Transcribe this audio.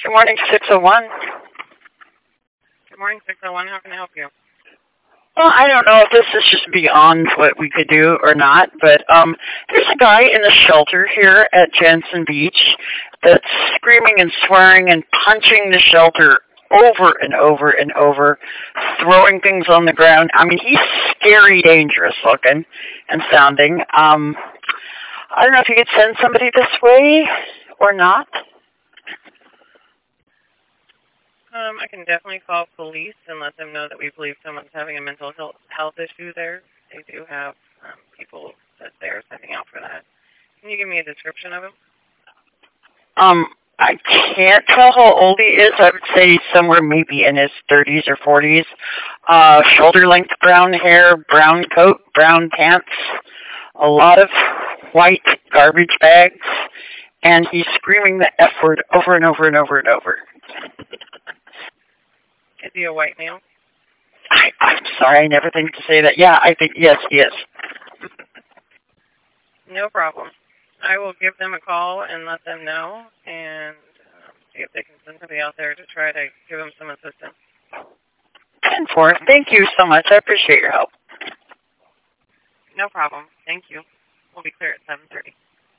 Good morning, 601. Good morning, 601. How can I help you? Well, I don't know if this is just beyond what we could do or not, but there's a guy in the shelter here at Jensen Beach that's screaming and swearing and punching the shelter over and over and over, throwing things on the ground. I mean, he's scary, dangerous looking and sounding. I don't know if you could send somebody this way or not. I can definitely call police and let them know that we believe someone's having a mental health issue there. They do have people that they're sending out for that. Can you give me a description of him? I can't tell how old he is. I would say somewhere maybe in his 30s or 40s. Shoulder-length brown hair, brown coat, brown pants, a lot of white garbage bags, and he's screaming the F word over and over and over and over. Is he a white male? I'm sorry, I never think to say that. Yeah, I think, yes, he is. No problem. I will give them a call and let them know and see if they can send somebody out there to try to give them some assistance. 10-4. Thank you so much. I appreciate your help. No problem. Thank you. We'll be clear at 7:30.